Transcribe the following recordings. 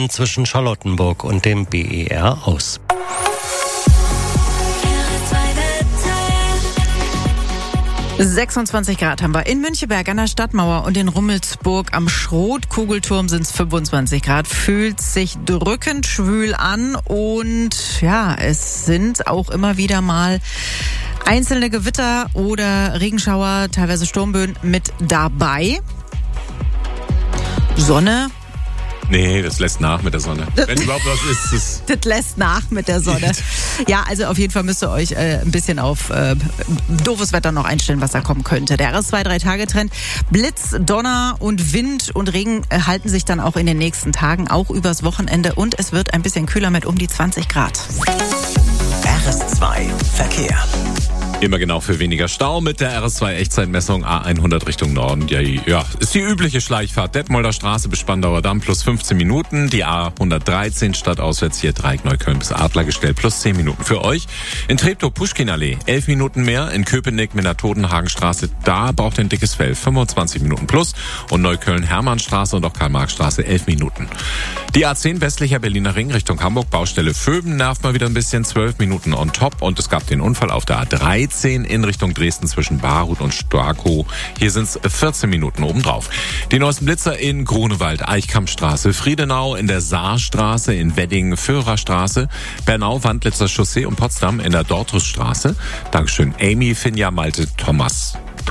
Minuten zwischen Charlottenburg und dem BER aus. – 26 Grad haben wir in Müncheberg an der Stadtmauer und in Rummelsburg am Schrotkugelturm sind es 25 Grad. Fühlt sich drückend schwül an und ja, es sind auch immer wieder mal einzelne Gewitter oder Regenschauer, teilweise Sturmböen mit dabei. Sonne. Nee, das lässt nach mit der Sonne. Wenn überhaupt was ist, das lässt nach mit der Sonne. Ja, also auf jeden Fall müsst ihr euch ein bisschen auf doofes Wetter noch einstellen, was da kommen könnte. Der RS2-3-Tage-Trend. Blitz, Donner und Wind und Regen halten sich dann auch in den nächsten Tagen, auch übers Wochenende. Und es wird ein bisschen kühler mit um die 20 Grad. RS2 Verkehr. Immer genau für weniger Stau mit der RS2-Echtzeitmessung A100 Richtung Norden. Ja, ist die übliche Schleichfahrt. Detmolder Straße bis Spandauer Damm plus 15 Minuten. Die A113 stadtauswärts hier Dreieck Neukölln bis Adlergestell plus 10 Minuten für euch. In Treptow-Puschkin-Allee 11 Minuten mehr. In Köpenick mit der Totenhagenstraße, da braucht ihr ein dickes Fell. 25 Minuten plus. Und Neukölln-Hermannstraße und auch Karl-Marx-Straße 11 Minuten. Die A10 westlicher Berliner Ring Richtung Hamburg, Baustelle Vöben, nervt mal wieder ein bisschen, 12 Minuten on top. Und es gab den Unfall auf der A13 in Richtung Dresden zwischen Barut und Storkow. Hier sind es 14 Minuten obendrauf. Die neuesten Blitzer in Grunewald, Eichkampfstraße, Friedenau in der Saarstraße, in Wedding, Föhrerstraße, Bernau, Wandlitzer Chaussee und Potsdam in der Dortusstraße. Dankeschön. Amy, Finja, Malte, Thomas.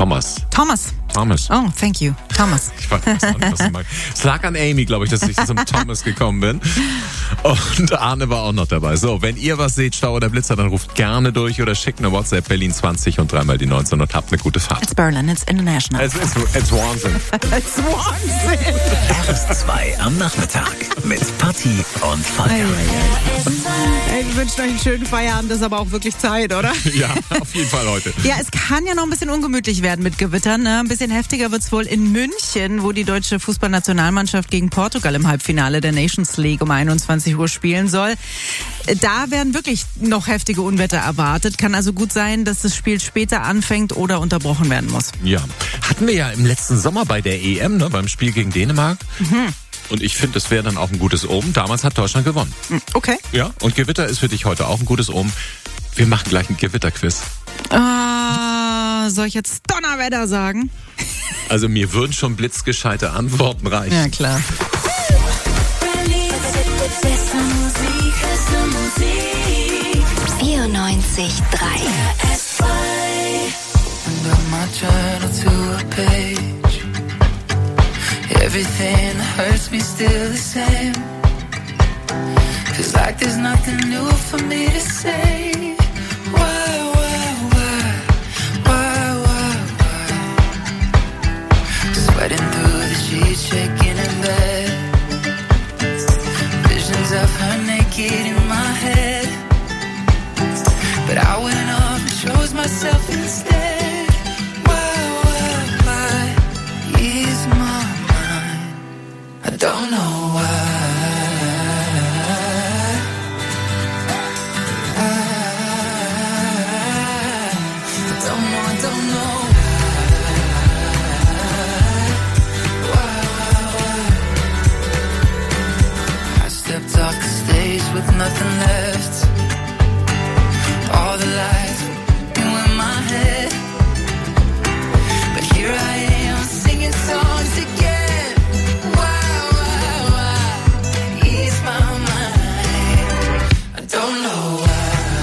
Oh, thank you. Thomas. Ich weiß nicht, was du meinst. Es lag an Amy, glaube ich, dass ich zum Thomas gekommen bin. Und Arne war auch noch dabei. So, wenn ihr was seht, Stau oder Blitzer, dann ruft gerne durch oder schickt eine WhatsApp Berlin 20 und dreimal die 19 und habt eine gute Fahrt. It's Berlin, it's international. It's Wahnsinn. It's Wahnsinn. RS2 am Nachmittag mit Patti und Volker. Hey, wir wünschen euch einen schönen Feierabend, das ist aber auch wirklich Zeit, oder? Ja, auf jeden Fall heute. Ja, es kann ja noch ein bisschen ungemütlich werden mit Gewittern. Ne? Ein bisschen heftiger wird's wohl in München, wo die deutsche Fußballnationalmannschaft gegen Portugal im Halbfinale der Nations League um 21 Uhr spielen soll. Da werden wirklich noch heftige Unwetter erwartet. Kann also gut sein, dass das Spiel später anfängt oder unterbrochen werden muss. Ja, hatten wir ja im letzten Sommer bei der EM, ne, beim Spiel gegen Dänemark. Mhm. Und ich finde, das wäre dann auch ein gutes Omen. Damals hat Deutschland gewonnen. Okay. Ja, und Gewitter ist für dich heute auch ein gutes Omen. Wir machen gleich ein Gewitterquiz. Soll ich jetzt Donnerwetter sagen? Also mir würden schon blitzgescheite Antworten reichen. Ja, klar. 94.3 Everything hurts me still the same. Feels like there's nothing new for me to say. Why? Sweating through the sheets, shaking in bed. Visions of her naked in my head. But I went off and chose myself instead. Why? Ease my mind. I don't know why. I don't know. Stepped off the stage with nothing left. All the lights were in my head. But here I am singing songs again. Why? Ease my mind. I don't know why.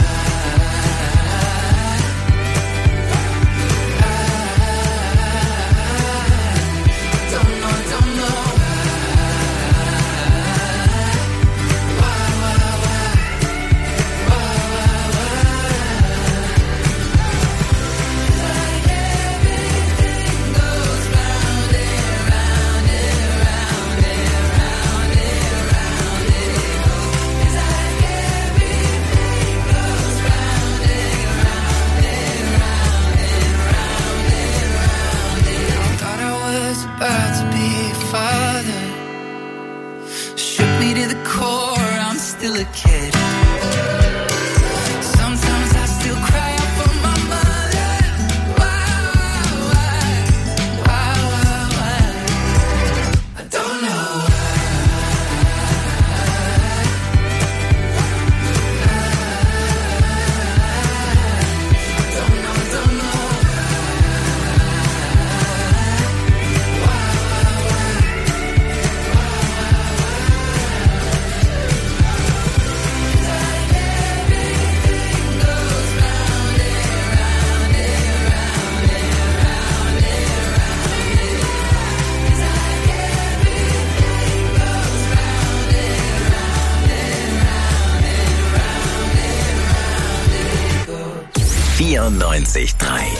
Still a kid. Sometimes I still cry out for my mother. Why? I don't know why. 94.3.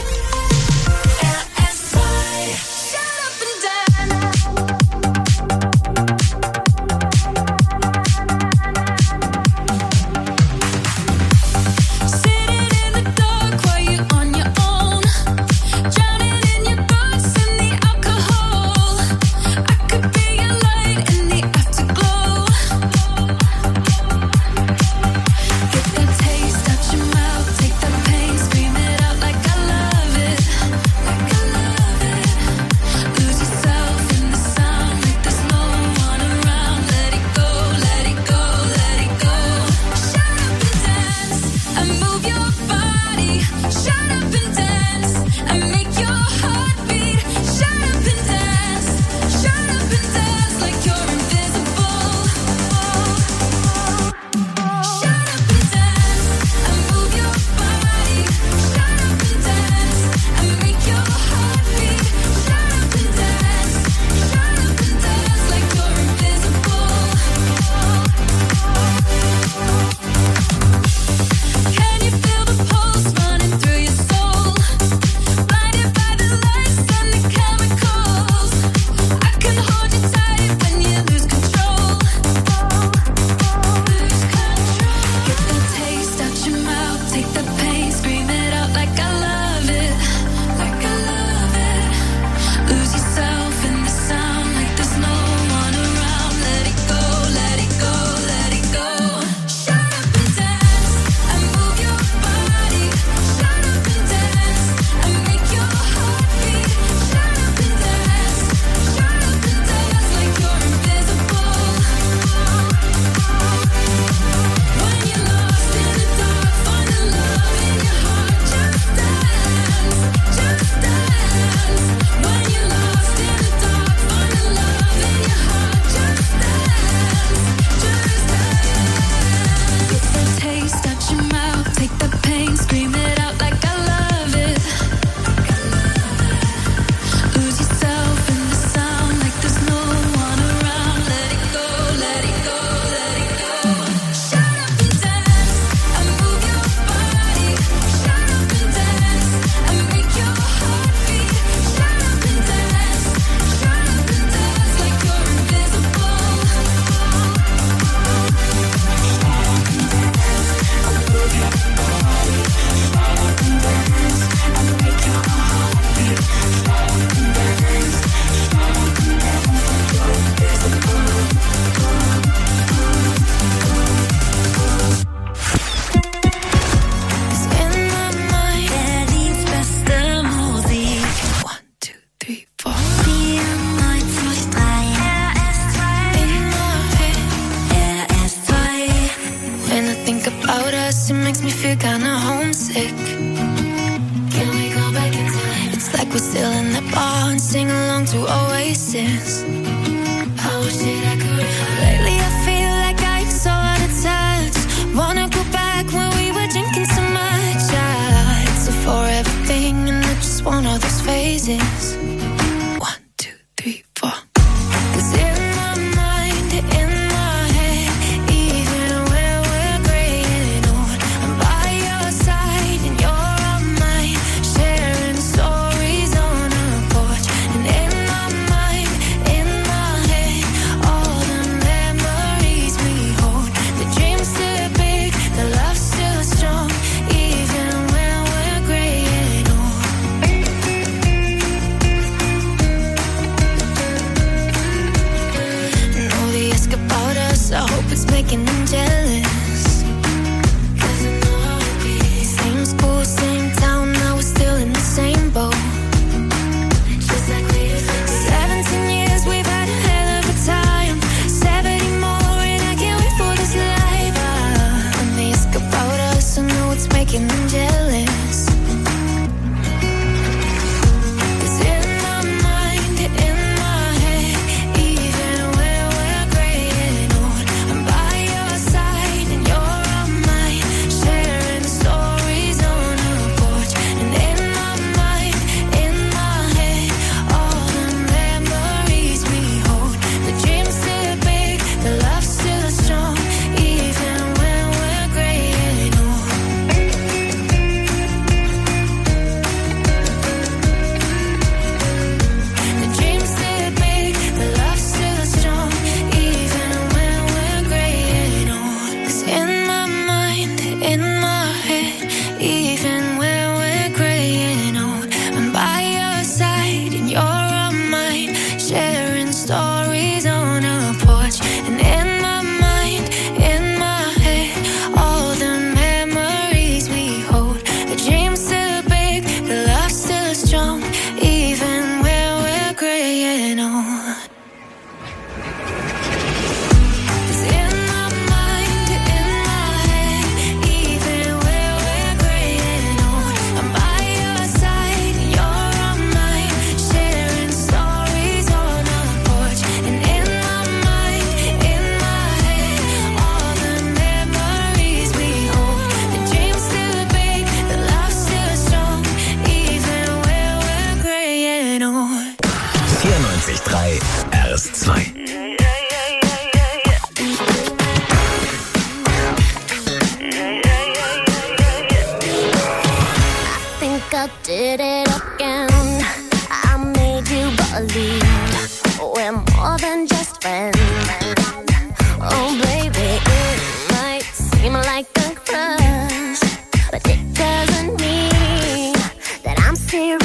I did it again. I made you believe we're more than just friends. Oh baby, it might seem like a crush, but it doesn't mean that I'm serious.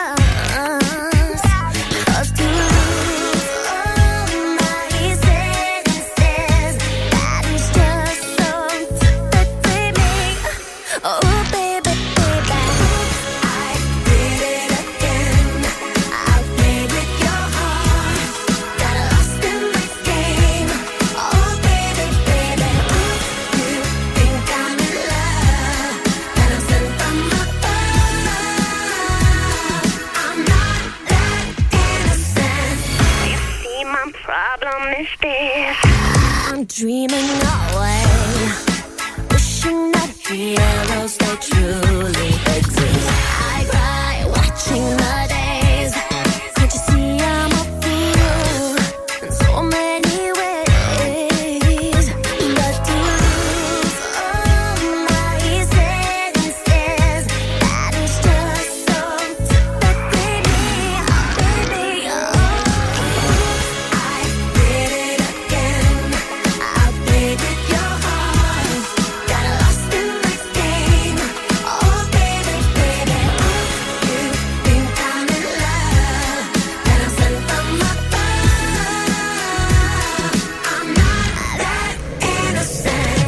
'Cause to lose all my senses, that is just so typically me. Oh baby, baby, I did it again. I played with your heart, got lost in this game. Oh baby, baby, you think I'm in love, and I'm sent from above. I'm not that innocent. You see, my problem is this: I'm dreaming away, wishing that heroes they truly exist. I cry watching the days. Can't you see I'm a fool in so many ways? But to lose all my senses, that is just so typically me, baby. Oh, I did it again. I played with your heart, got lost in this game. Oh baby, baby, you think I'm in love, and I'm sent from above. I'm not that innocent.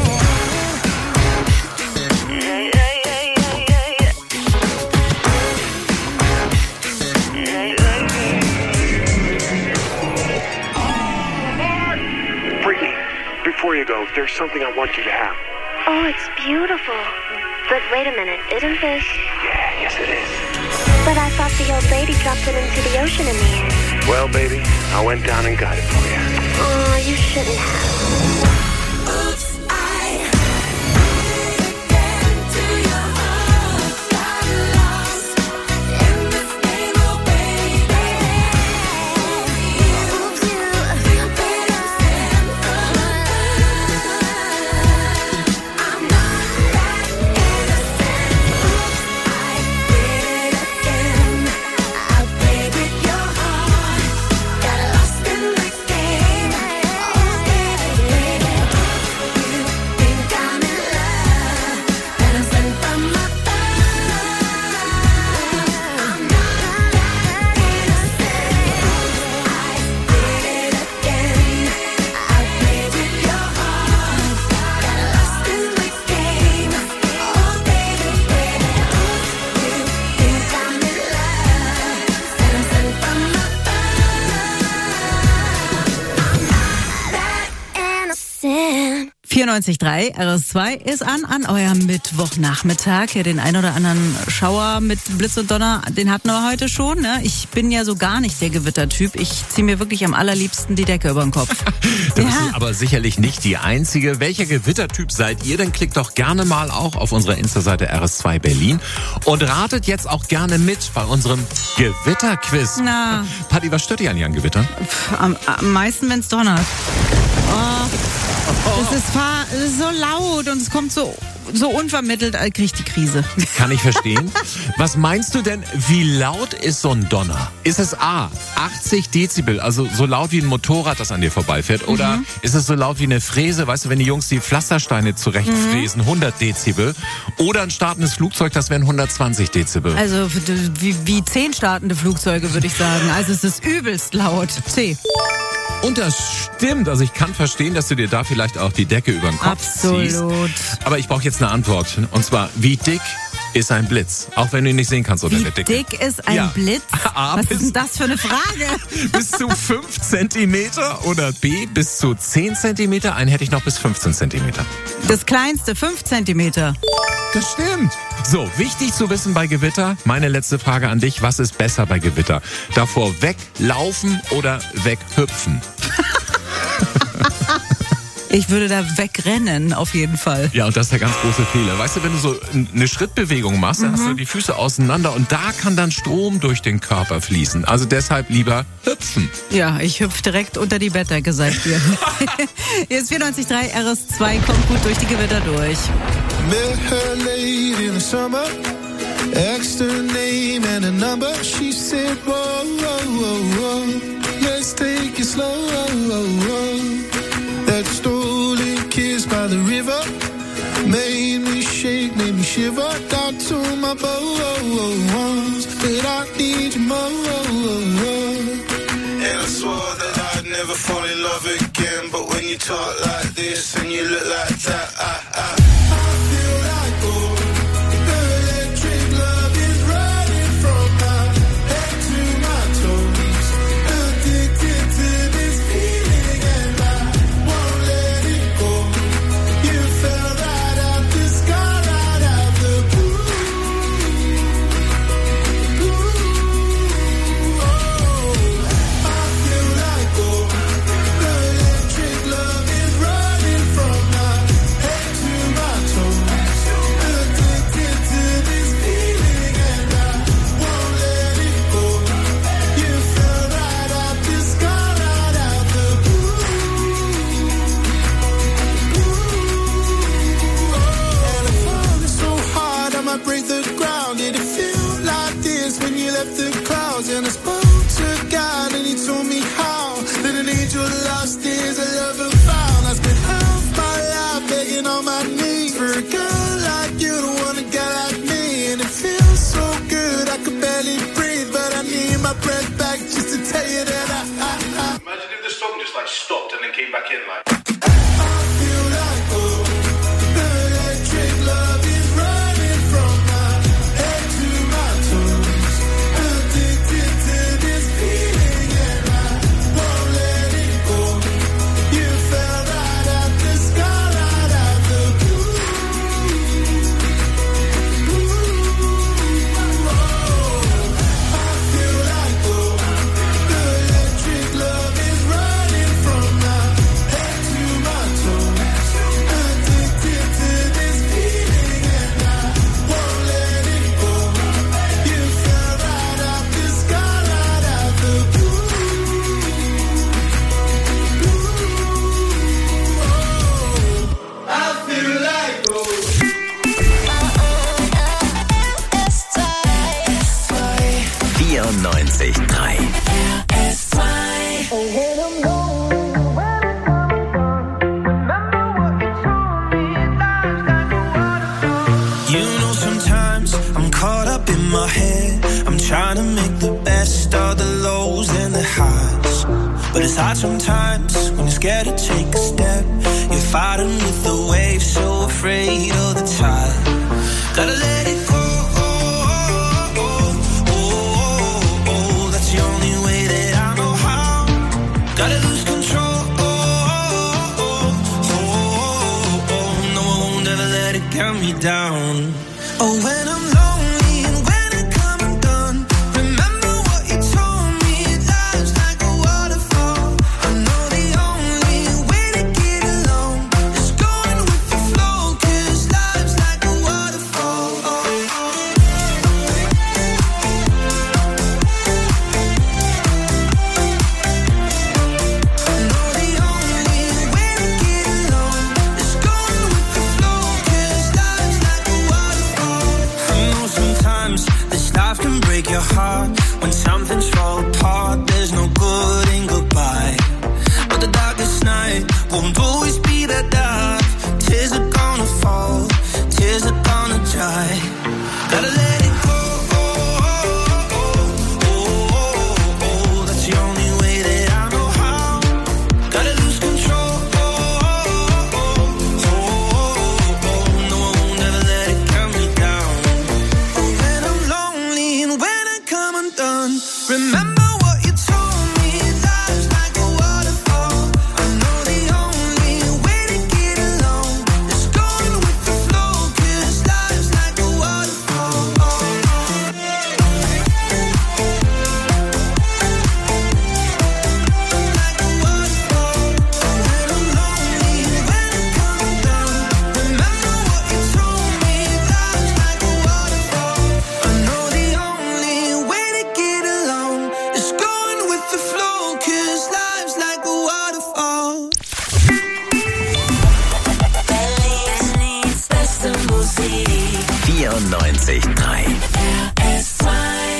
Brittany, before you go, there's something I want you to have. Oh, it's beautiful. But wait a minute, isn't this? Yeah, yes it is. But I thought the old lady dropped it into the ocean in the end. Well, baby, I went down and got it for you. Oh, you shouldn't have. Oops, I did it again to your heart. Got lost in this game, oh baby. Oops, you think I'm from above. I'm not that innocent. Oops, I did it again. I played with your heart, got lost in this game. Oh baby, baby, you think I'm in love, and I'm sent from above. I'm not that innocent. I did it again. I played with your heart, got lost in this game. Oh baby, baby, you think I'm in love, and I'm sent from above. I'm not that innocent. 94.3 RS2 ist an eurem Mittwochnachmittag. Ja, den ein oder anderen Schauer mit Blitz und Donner, den hatten wir heute schon. Ne? Ich bin ja so gar nicht der Gewittertyp. Ich ziehe mir wirklich am allerliebsten die Decke über den Kopf. Das ist aber sicherlich nicht die einzige. Welcher Gewittertyp seid ihr? Dann klickt doch gerne mal auch auf unserer Insta-Seite RS2 Berlin und ratet jetzt auch gerne mit bei unserem Gewitterquiz. Na. Patti, was stört dich an Ihren Gewittern? Am meisten, wenn es donnert. Es ist so laut und es kommt so unvermittelt, kriege ich die Krise. Kann ich verstehen. Was meinst du denn, wie laut ist so ein Donner? Ist es A, 80 Dezibel, also so laut wie ein Motorrad, das an dir vorbeifährt? Oder ist es so laut wie eine Fräse, weißt du, wenn die Jungs die Pflastersteine zurechtfräsen, 100 Dezibel? Oder ein startendes Flugzeug, das wären 120 Dezibel. Also wie 10 startende Flugzeuge, würde ich sagen. Also es ist übelst laut. C. Und das stimmt. Also ich kann verstehen, dass du dir da vielleicht auch die Decke über den Kopf ziehst. Absolut. Aber ich brauche jetzt eine Antwort. Und zwar, wie dick ist ein Blitz? Auch wenn du ihn nicht sehen kannst, oder Wie der Dicke. dick ist ein Blitz? A, Was ist denn das für eine Frage? bis zu 5 Zentimeter oder B, bis zu 10 Zentimeter. Einen hätte ich noch bis 15 Zentimeter. Das kleinste, 5 Zentimeter. Das stimmt. So, wichtig zu wissen bei Gewitter. Meine letzte Frage an dich. Was ist besser bei Gewitter? Davor weglaufen oder weghüpfen? Ich würde da wegrennen, auf jeden Fall. Ja, und das ist der ganz große Fehler. Weißt du, wenn du so eine Schrittbewegung machst, dann hast du die Füße auseinander und da kann dann Strom durch den Körper fließen. Also deshalb lieber hüpfen. Ja, ich hüpfe direkt unter die Bettdecke, sagt ihr. Hier ist 94.3 RS2, kommt gut durch die Gewitter durch. Met her late in the summer, Asked her name and a number. She said, whoa, whoa, whoa, whoa. Let's take it slow. That stolen kiss by the river made me shake, made me shiver. Down to my bones, but I need you more. And I swore that I'd never fall in love again. But when you talk like this and you look like that, I feel like gold. The electric love is running from my head to my toes. Addicted to this feeling and I won't let it go. You fell right out the sky, right out the blue. I feel like gold. The electric love is running from my head to my toes. Addicted to this feeling and I won't let it go. You fell right out the sky, right out the blue. And I'm falling so hard I might break the ground. Did it feel like this when you left the clouds? And I spoke to God and he told me how that an angel lost is a lover found. I spent half my life begging on my knees for a girl like you to want a guy like me. And it feels so good I could barely breathe, but I need my breath back just to tell you that I Imagine if the song just like stopped and then came back in like. feel like gold. The electric love is running from my head to my toes. Addicted to this feeling and I won't let it go. You fell right out the sky, right out the blue. I feel like gold. The electric love is running from my head to my toes. Addicted to this feeling and I won't let it go. You fell right out the sky, right out the blue. I feel like gold. 94.3 You know sometimes I'm caught up in my head. I'm trying to make the best of the lows and the highs. But it's hard sometimes when you're scared to take a step. You're fighting with the waves, so afraid of the tide. Gotta let it go. That's the only way that I know how. Gotta lose control. No, I won't ever let it count me down. Oh, when I'm lonely and when I come undone, remember what you told me. Life's like a waterfall. I know the only way to get along is going with the flow, 'cause life's like a waterfall. I know the only way to get along is going with the flow, 'cause life's like a waterfall. I know 94.3. RS2.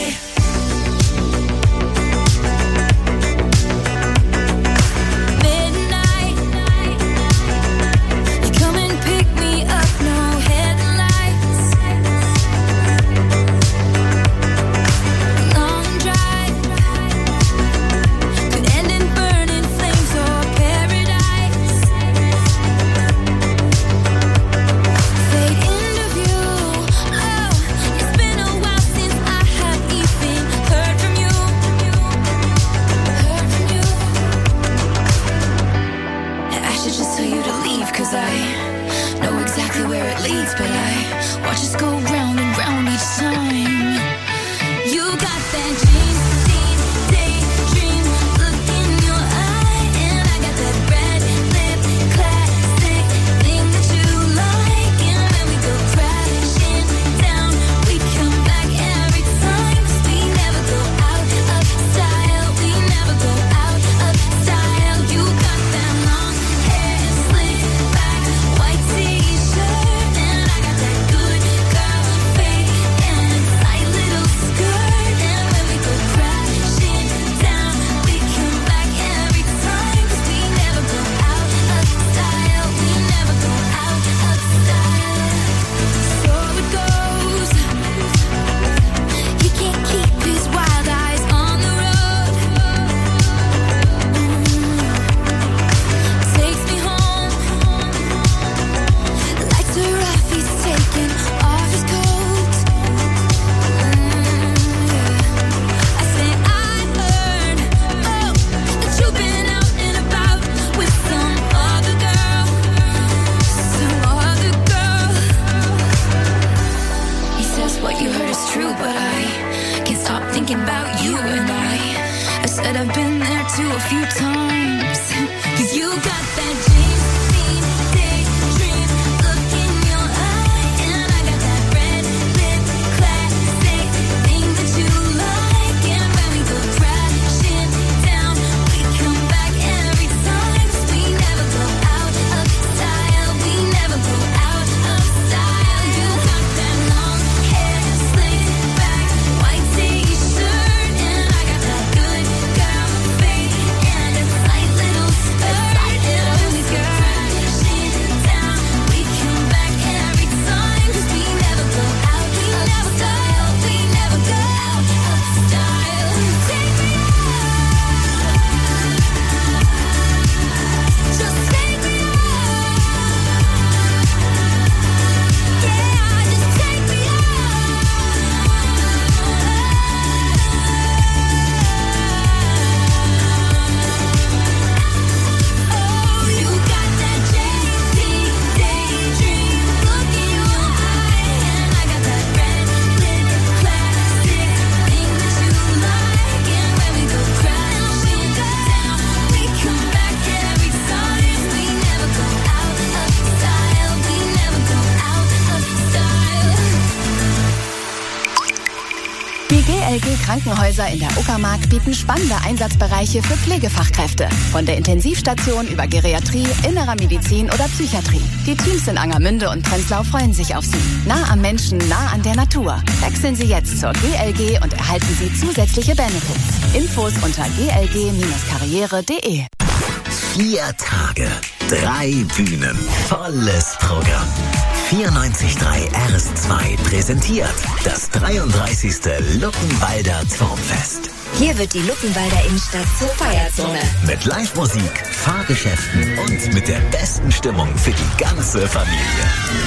Krankenhäuser in der Uckermark bieten spannende Einsatzbereiche für Pflegefachkräfte. Von der Intensivstation über Geriatrie, innerer Medizin oder Psychiatrie. Die Teams in Angermünde und Prenzlau freuen sich auf Sie. Nah am Menschen, nah an der Natur. Wechseln Sie jetzt zur GLG und erhalten Sie zusätzliche Benefits. Infos unter glg-karriere.de. 4 Tage, 3 Bühnen, volles Programm. 94.3 RS2 präsentiert das 33. Luckenwalder Turmfest. Hier wird die Luckenwalder Innenstadt zur Feierzone. Mit Live-Musik, Fahrgeschäften und mit der besten Stimmung für die ganze Familie.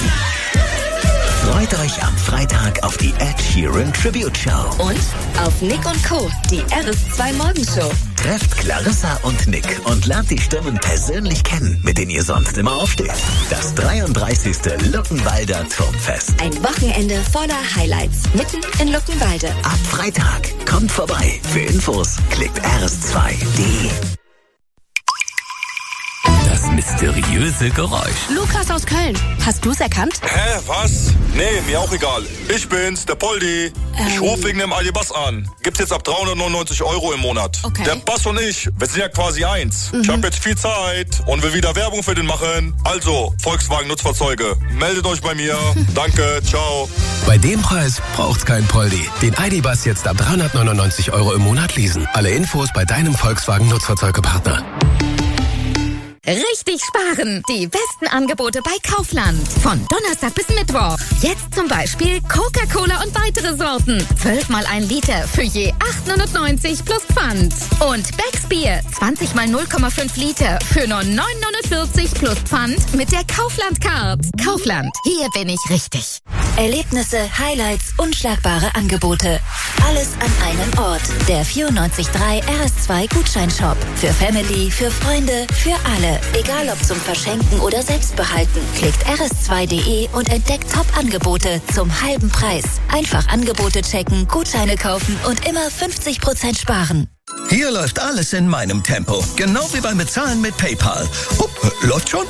Freut euch am Freitag auf die Ed Sheeran Tribute Show. Und auf Nick und Co., die RS2 Morgenshow. Trefft Clarissa und Nick und lernt die Stimmen persönlich kennen, mit denen ihr sonst immer aufsteht. Das 33. Luckenwalder Turmfest. Ein Wochenende voller Highlights, mitten in Luckenwalde. Ab Freitag. Kommt vorbei. Für Infos klickt rs2.de. Das mysteriöse Geräusch. Lukas aus Köln. Hast du's erkannt? Hä, was? Nee, mir auch egal. Ich bin's, der Poldi. Ich rufe wegen dem Aldi-Bass an. Gibt's jetzt ab 399 € im Monat. Okay. Der Bass und ich, wir sind ja quasi eins. Ich habe jetzt viel Zeit und will wieder Werbung für den machen. Also, Volkswagen Nutzfahrzeuge, meldet euch bei mir. Danke, ciao. Bei dem Preis braucht's kein Poldi. Den ID-Bus jetzt ab 399 € im Monat leasen. Alle Infos bei deinem Volkswagen Nutzfahrzeugepartner. Richtig sparen! Die besten Angebote bei Kaufland. Von Donnerstag bis Mittwoch. Jetzt zum Beispiel Coca-Cola und weitere Sorten. 12 mal 1 Liter für je 8,99 plus Pfand. Und Becks Bier 20 mal 0,5 Liter für nur 9,49 plus Pfand mit der Kaufland-Card. Kaufland, hier bin ich richtig. Erlebnisse, Highlights, unschlagbare Angebote. Alles an einem Ort. Der 94.3 RS2 Gutscheinshop. Für Family, für Freunde, für alle. Egal ob zum Verschenken oder Selbstbehalten. Klickt rs2.de und entdeckt Top-Angebote zum halben Preis. Einfach Angebote checken, Gutscheine kaufen und immer 50% sparen. Hier läuft alles in meinem Tempo. Genau wie beim Bezahlen mit PayPal. Läuft schon?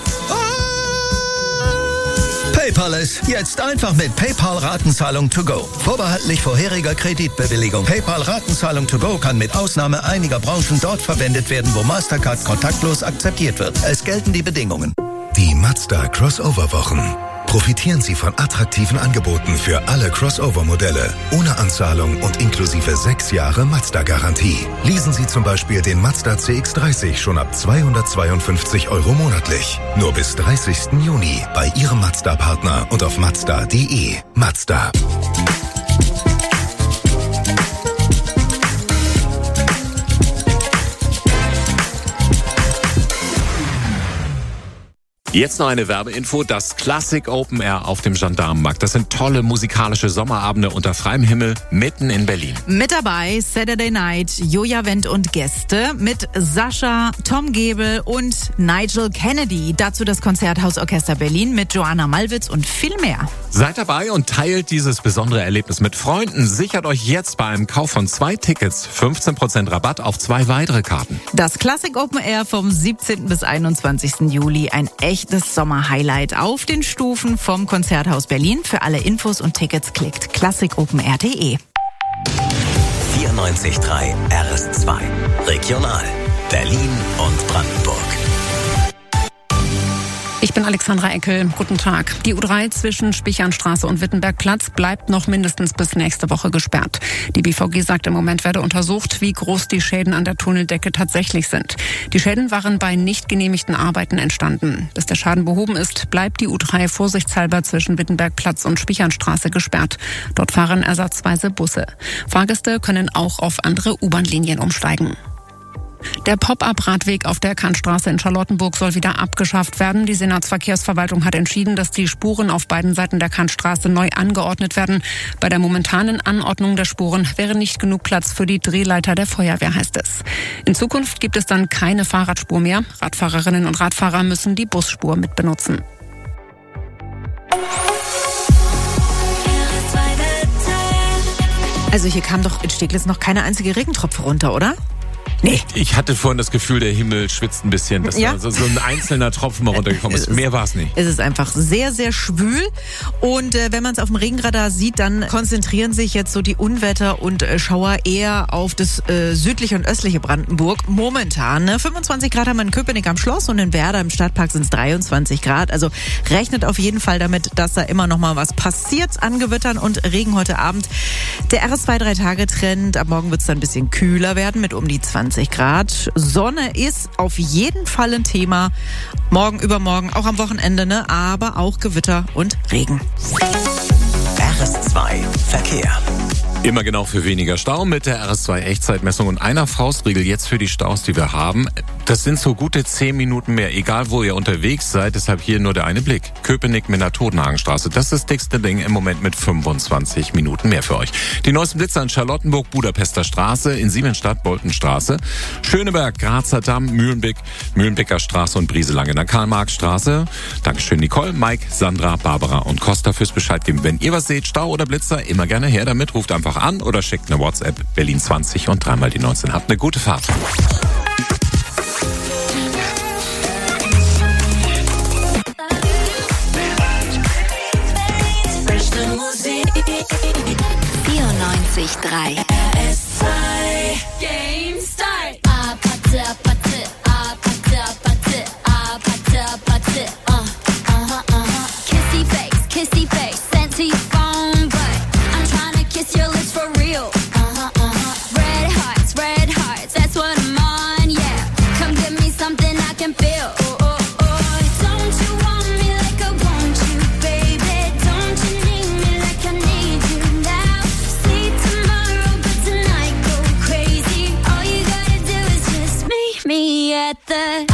PayPal jetzt einfach mit PayPal Ratenzahlung to go. Vorbehaltlich vorheriger Kreditbewilligung. PayPal Ratenzahlung to go kann mit Ausnahme einiger Branchen dort verwendet werden, wo Mastercard kontaktlos akzeptiert wird. Es gelten die Bedingungen. Die Mazda Crossover-Wochen. Profitieren Sie von attraktiven Angeboten für alle Crossover-Modelle, ohne Anzahlung und inklusive 6 Jahre Mazda-Garantie. Leasen Sie zum Beispiel den Mazda CX-30 schon ab 252 € monatlich. Nur bis 30. Juni bei Ihrem Mazda-Partner und auf Mazda.de. Mazda. Jetzt noch eine Werbeinfo, das Classic Open Air auf dem Gendarmenmarkt. Das sind tolle musikalische Sommerabende unter freiem Himmel mitten in Berlin. Mit dabei Saturday Night, Joja Wendt und Gäste mit Sascha, Tom Gebel und Nigel Kennedy. Dazu das Konzerthausorchester Berlin mit Joanna Malwitz und viel mehr. Seid dabei und teilt dieses besondere Erlebnis mit Freunden. Sichert euch jetzt bei einem Kauf von 2 Tickets 15% Rabatt auf 2 weitere Karten. Das Classic Open Air vom 17. bis 21. Juli. Ein echtes Sommerhighlight auf den Stufen vom Konzerthaus Berlin. Für alle Infos und Tickets klickt classicopenr.de. 94.3 RS2 Regional Berlin und Brandenburg. Ich bin Alexandra Eckel. Guten Tag. Die U3 zwischen Spichernstraße und Wittenbergplatz bleibt noch mindestens bis nächste Woche gesperrt. Die BVG sagt, im Moment werde untersucht, wie groß die Schäden an der Tunneldecke tatsächlich sind. Die Schäden waren bei nicht genehmigten Arbeiten entstanden. Bis der Schaden behoben ist, bleibt die U3 vorsichtshalber zwischen Wittenbergplatz und Spichernstraße gesperrt. Dort fahren ersatzweise Busse. Fahrgäste können auch auf andere U-Bahn-Linien umsteigen. Der Pop-up-Radweg auf der Kantstraße in Charlottenburg soll wieder abgeschafft werden. Die Senatsverkehrsverwaltung hat entschieden, dass die Spuren auf beiden Seiten der Kantstraße neu angeordnet werden. Bei der momentanen Anordnung der Spuren wäre nicht genug Platz für die Drehleiter der Feuerwehr, heißt es. In Zukunft gibt es dann keine Fahrradspur mehr. Radfahrerinnen und Radfahrer müssen die Busspur mitbenutzen. Also hier kam doch in Steglitz noch keine einzige Regentropfe runter, oder? Nee. Ich hatte vorhin das Gefühl, der Himmel schwitzt ein bisschen, dass ja. da so ein einzelner Tropfen mal runtergekommen ist. Mehr war es nicht. Es ist einfach sehr, sehr schwül. Und wenn man es auf dem Regenradar sieht, dann konzentrieren sich jetzt so die Unwetter und Schauer eher auf das südliche und östliche Brandenburg. Momentan, ne? 25 Grad haben wir in Köpenick am Schloss und in Werder im Stadtpark sind es 23 Grad. Also rechnet auf jeden Fall damit, dass da immer noch mal was passiert an Gewittern und Regen heute Abend. Der RS2-3-Tage-Trend. Ab morgen wird es dann ein bisschen kühler werden mit um die 20 Grad. Sonne ist auf jeden Fall ein Thema. Morgen, übermorgen, auch am Wochenende, ne? Aber auch Gewitter und Regen. RS2 Verkehr. Immer genau für weniger Stau mit der RS2 Echtzeitmessung und einer Faustregel jetzt für die Staus, die wir haben. Das sind so gute 10 Minuten mehr, egal wo ihr unterwegs seid. Deshalb hier nur der eine Blick. Köpenick mit der Totenhagenstraße. Das ist das dickste Ding im Moment mit 25 Minuten mehr für euch. Die neuesten Blitzer in Charlottenburg, Budapester Straße, in Siemensstadt, Boltenstraße, Schöneberg, Grazer Damm, Mühlenbecker Straße und Brieselang in der Karl-Marx-Straße. Dankeschön Nicole, Mike, Sandra, Barbara und Costa fürs Bescheid geben. Wenn ihr was seht, Stau oder Blitzer, immer gerne her damit. Ruft einfach an oder schickt eine WhatsApp Berlin 20 und 3 mal die 19. Habt eine gute Fahrt. 94.3. RS2 Game Start. Kissy face, sent to your phone, but I'm trying to kiss your lips for real. Red hearts, that's what I'm on, yeah. Come give me something I can feel. Don't you want me like I want you, baby? Don't you need me like I need you now? See tomorrow, but tonight go crazy. All you gotta do is just meet me at the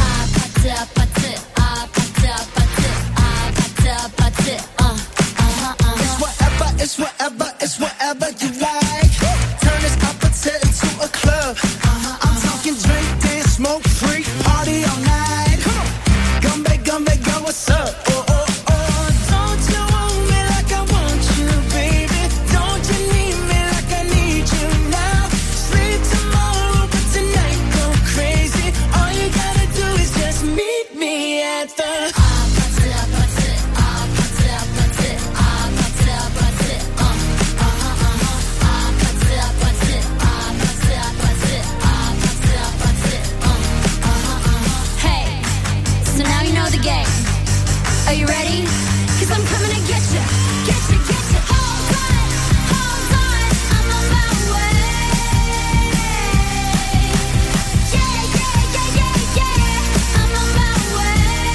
It's whatever you like. Turn this opposite into a club. I'm talking drink, dance, smoke, free, party all night. Come on, go, what's up? Don't you want me like I want you, baby? Don't you need me like I need you now? Sleep tomorrow, but tonight go crazy. All you gotta do is just meet me at the Are you ready? 'Cause I'm coming to get you. Hold on, I'm on my way. Yeah, I'm on my way.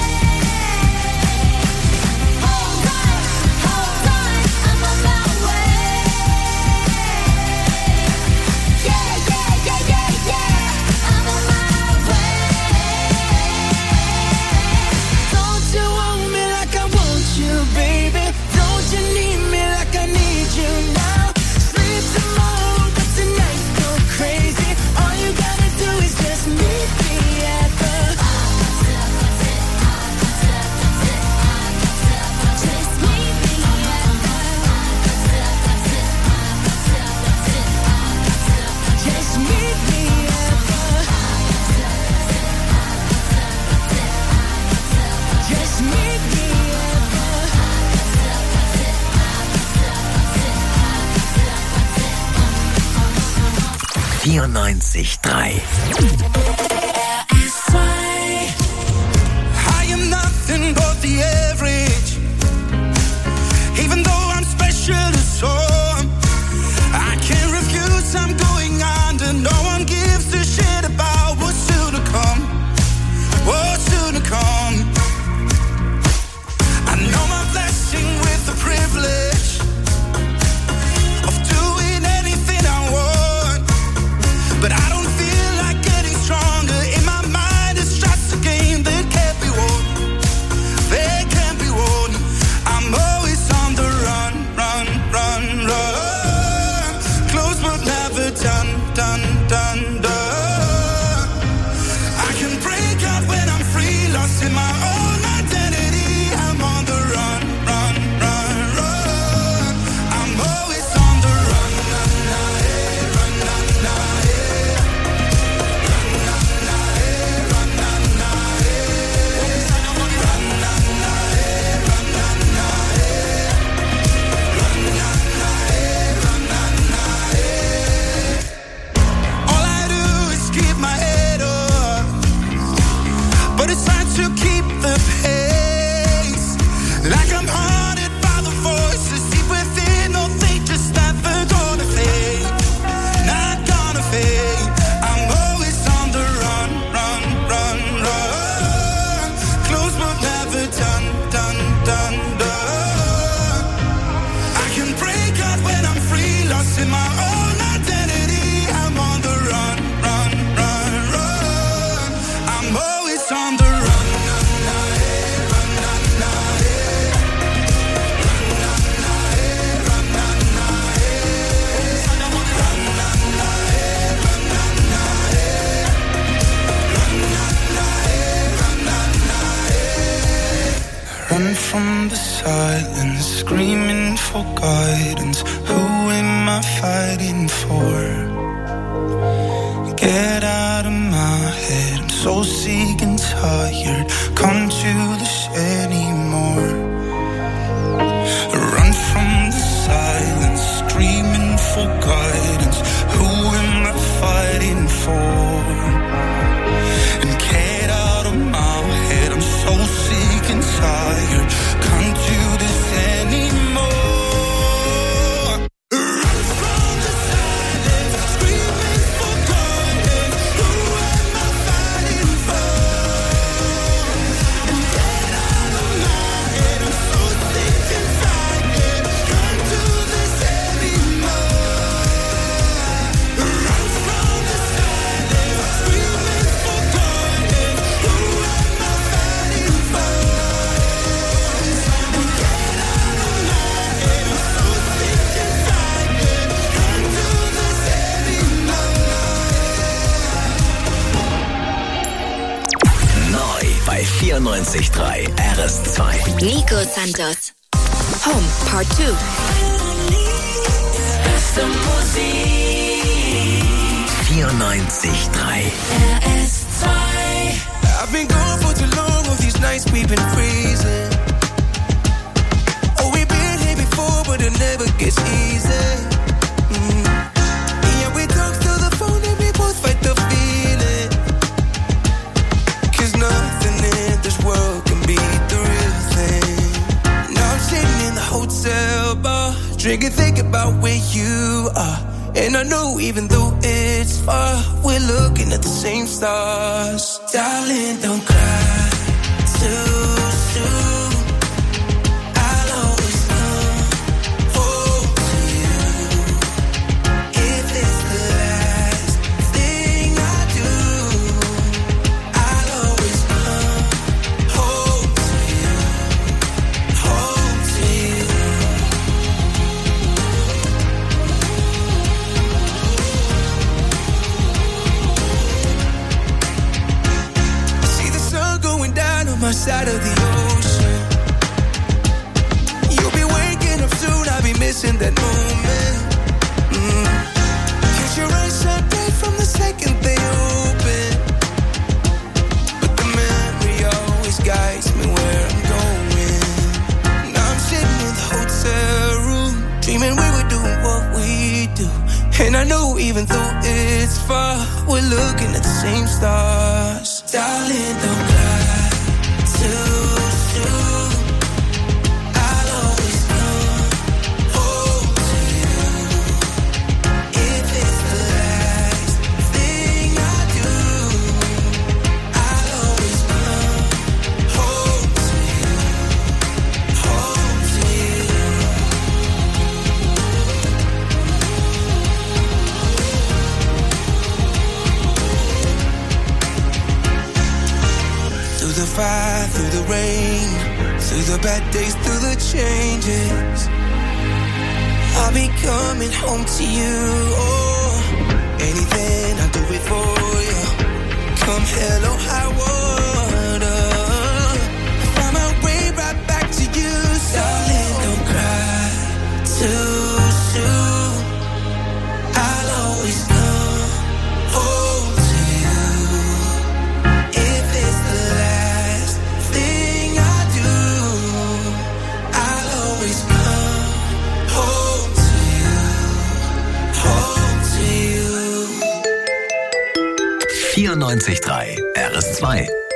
Hold on, I'm on my way. Yeah, I'm on my way. Don't you want me like I want you, baby? Don't you need me like I need you now? Sleep tomorrow, but tonight go crazy. All you gotta do is just meet me at the just meet me at the just meet me at the just meet me at the 94.3. I am nothing but the average. Even though I'm special to some, I can't refuse, I'm going under. No one gives a shit about what's soon to come. What's soon to come. I know my blessing with the privilege of doing anything I want. But I don't feel like getting stronger. In my mind, it's just a game that can't be won. They can't be won. I'm always on the run. Close but never done. I can break out when I'm free, lost in my own identity. I'm on the run. I'm always on the run. All I do is keep my head up, but it's hard to keep the pace. Like I'm haunted by the voices deep within. No, they just never gonna fade. Not gonna fade. I'm always on the run. Close but never done. I can break out when I'm free, lost in my own identity. I'm on the run. I'm always on the run. Run from the silence, screaming for guidance. Who am I fighting for? Get out of my head, I'm so sick and tired. Come to this anymore. Run from the silence, screaming for guidance. 94.3 RS2. Nico Santos. Home Part 2. Beste Musik. 94.3 RS2. I've been gone for too long, all these nights we've been freezing. Oh, we've been here before, but it never gets easy. Yeah, we talk through the phone and we both fight the feeling. 'Cause nothing in this world can beat the real thing. Now I'm sitting in the hotel bar, drinking, thinking about where you are. And I know even though it's far, we're looking at the same stars. Darling, don't cry too soon. I'll always come home to you. If it's the last thing I do, I'll always come home to you. Home to you. My side of the ocean. You'll be waking up soon, I'll be missing that moment. 'Cause your eyes shine bright from the second they open. But the memory always guides me where I'm going. Now I'm sitting in the hotel room, dreaming we were doing what we do. And I know even though it's far, we're looking at the same stars. Darling, don't cry too soon. I'll always come home to you. If it's the last thing I do, I'll always come home to you. Home to you. Through the fire, through the rain, through the bad days, through the changes, I'll be coming home to you. Oh, anything I'll do it for you. Come hell or high water, find my way right back to you. Darling, don't cry too soon. I'll always come home to you. If it's the last thing I do, I'll always come home to you. Home to you. 94.3 RS2.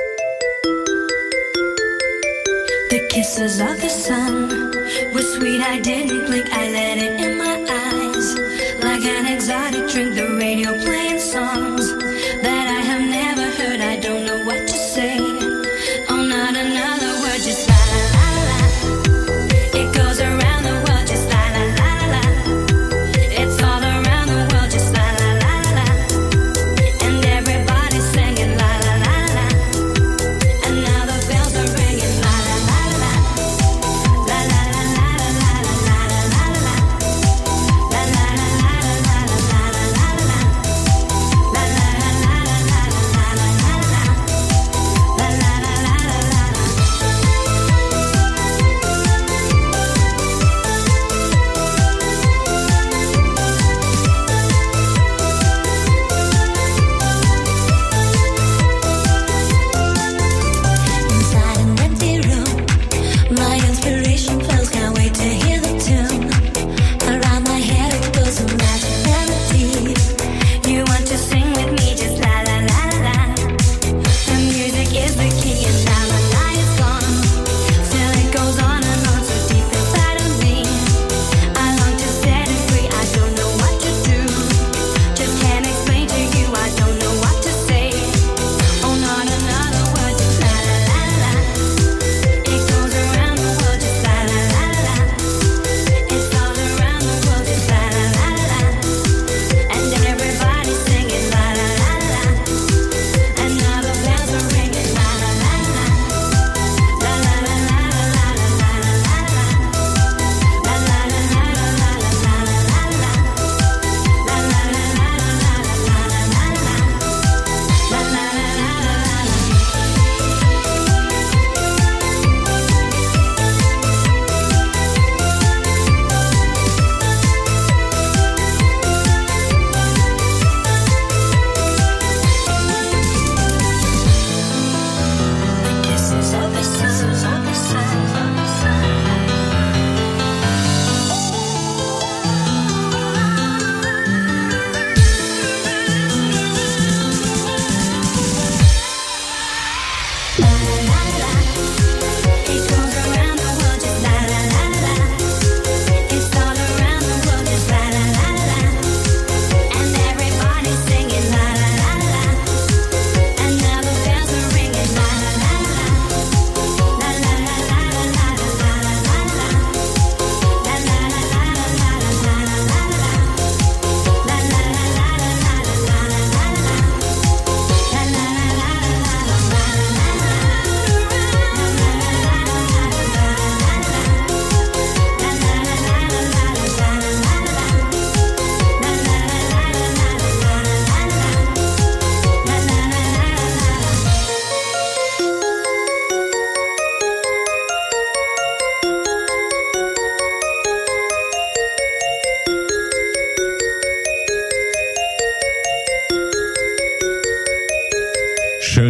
The kisses of the sun were sweet, I didn't blink, I let it in my eyes. Like an exotic drink, the radio playing songs that I have never heard, I don't know what to say. Oh, not another word, just la la la la. It goes around the world, just la la la la. It's all around the world, just la la la la. And everybody's singing la la la la. And now the bells are ringing la la la la. La la la la la la la la la la. La la la la la la la la la.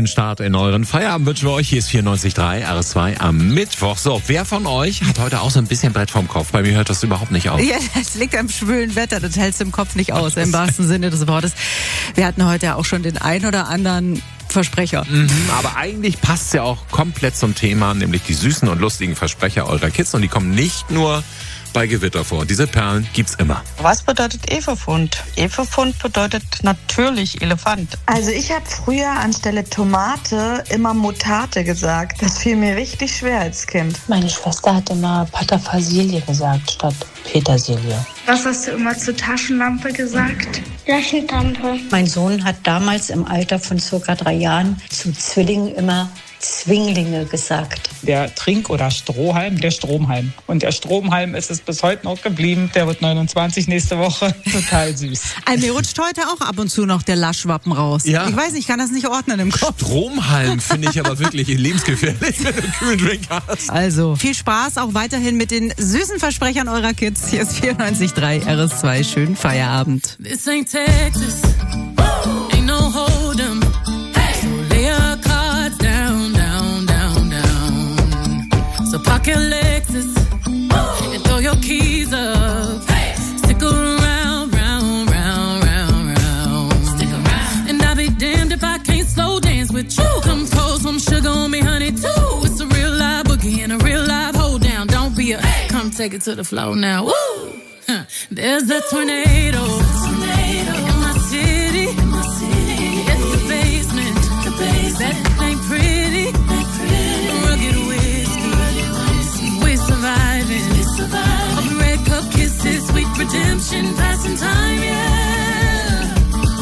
Start in euren Feierabend wünschen wir euch. Hier ist 94.3 RS2 am Mittwoch. So, wer von euch hat heute auch so ein bisschen Brett vom Kopf? Bei mir hört das überhaupt nicht auf. Ja, das liegt am schwülen Wetter. Das hältst du im Kopf nicht aus, im wahrsten Sinne des Wortes. Wir hatten heute ja auch schon den ein oder anderen Versprecher. Aber eigentlich passt es ja auch komplett zum Thema, nämlich die süßen und lustigen Versprecher eurer Kids. Und die kommen nicht nur bei Gewitter vor. Diese Perlen gibt's immer. Was bedeutet Efefund? Efefund bedeutet natürlich Elefant. Also ich habe früher anstelle Tomate immer Mutate gesagt. Das fiel mir richtig schwer als Kind. Meine Schwester hat immer Paterfasilie gesagt statt Petersilie. Was hast du immer zur Taschenlampe gesagt? Taschentante. Mein Sohn hat damals im Alter von circa 3 Jahren zu Zwillingen immer Zwinglinge gesagt. Der Trink- oder Strohhalm, der Stromhalm. Und der Stromhalm ist es bis heute noch geblieben. Der wird 29 nächste Woche. Total süß. Mir rutscht heute auch ab und zu noch der Laschwappen raus. Ja. Ich weiß nicht, ich kann das nicht ordnen im Kopf. Stromhalm finde ich aber wirklich lebensgefährlich, wenn du einen kühlen Drink hast. Also, viel Spaß auch weiterhin mit den süßen Versprechern eurer Kids. Hier ist 94.3 RS2. Schönen Feierabend. This ain't Texas. Ain't no hold'em. So lay your cards down, down, down, down. So park your Lexus and throw your keys up. Stick around, round, round, round, round. Stick around. And I'll be damned if I can't slow dance with you. Come pour some sugar on me, honey, too. It's a real live boogie and a real live hold down. Don't be a come take it to the floor now. Woo! Huh. There's a tornado. In my city. It's the basement. That ain't pretty. Rugged whiskey. We're surviving. Of red cup kisses, sweet redemption, passing time, yeah.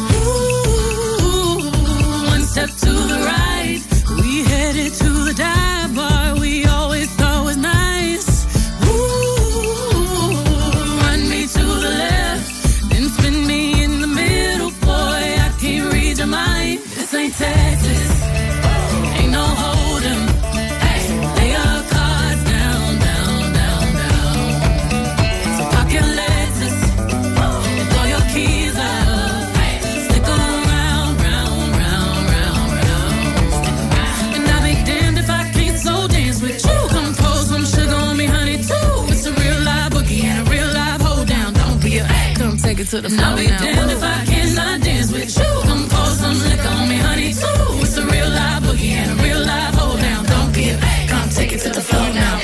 Ooh, one step to the right. We headed to the dive bar we always thought was nice. Ooh, run me to the left, then spin me in the middle, boy. I can't read your mind. This ain't Texas. Ain't no hold'em. Lay your cards down, down, down, down. So park your Lexus and throw your keys up. Stick around, round, round, round, round. And I'll be damned if I can't slow dance with you. Come pour some sugar on me, honey, too. It's a real live boogie and a real live hold down. Don't be a come take it to the floor now. I'll be damned if I cannot dance with you. Come pour some liquor on me, honey, too. It's a real live boogie and a real live hold down. Don't be a come take it to the floor now.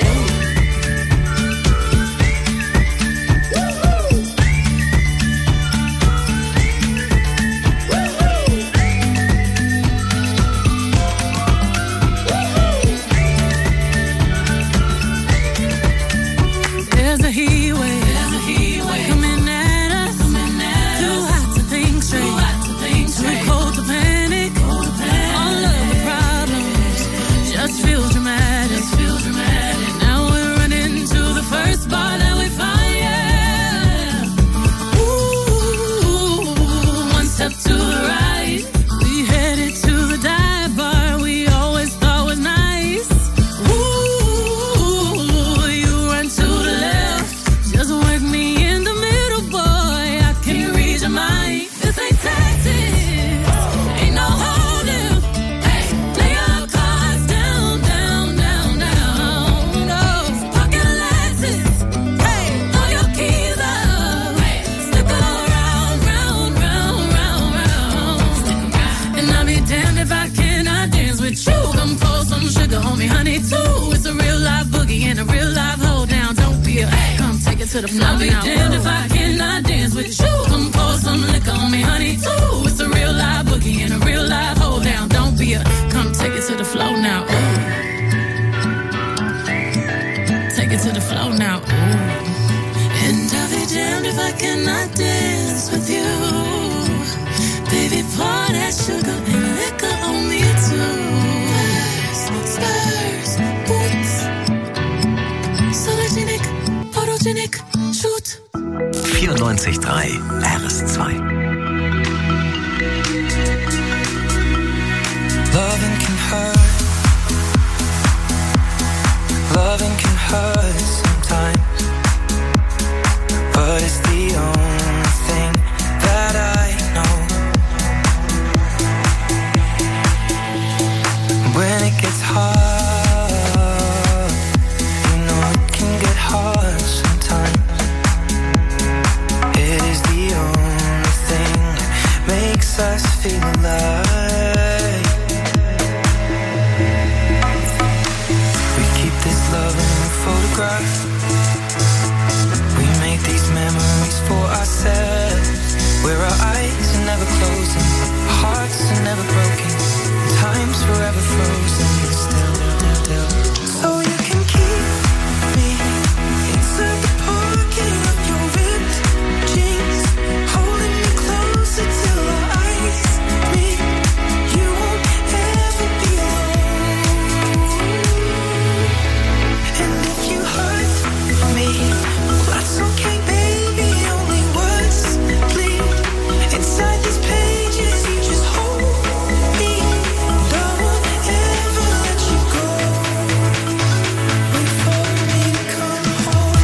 There's a heat wave coming at us. Too hot to think straight. Too cold to panic. All of the problems just feel dramatic. Now we're running to the first bar that we find. Yeah. Ooh, one step to the right. We headed to the dive bar we always thought was nice. Ooh, you run to the left. Just work me in the middle, boy. I can't read your mind. This ain't Texas. Ain't no hold'em. Lay your cards down, down, down, down. No, pocket Lexus. Throw your keys up. Stick around, round, round, round, round. And I'll be damned if I cannot dance with you. Come pour some sugar on me, honey, too. It's a real live boogie and a real live hold down. Don't be a come take it to the floor. I'll be damned if I cannot dance with you. Come pour some liquor on me, honey, too. It's a real live boogie and a real live hold down. Don't be a come take it to the floor now. Ooh. Take it to the floor now. Ooh. And I'll be damned if I cannot dance with you. Baby, pour that sugar and liquor on me too. Spurs, boots, Sologenic, photogenic, shoot. 94.3 RS2. Loving can hurt. Loving can hurt sometimes. But it's the only thing that I know. rough. We make these memories for ourselves, where our eyes are never closing, our hearts are never broken, time's forever frozen still. So you can keep me inside the pocket of your ripped jeans, holding me closer till our eyes meet. You won't ever be alone. And if you hurt me, well, that's okay, baby. Only words bleed inside these pages. You just hold me, and I won't ever let you go. Wait for me to come home.